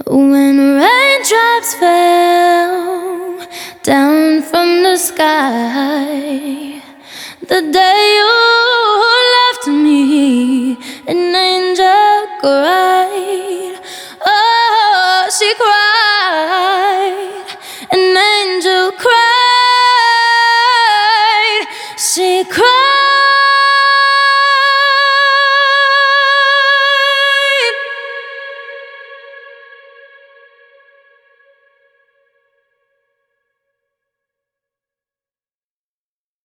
When raindrops fell down from the sky, the day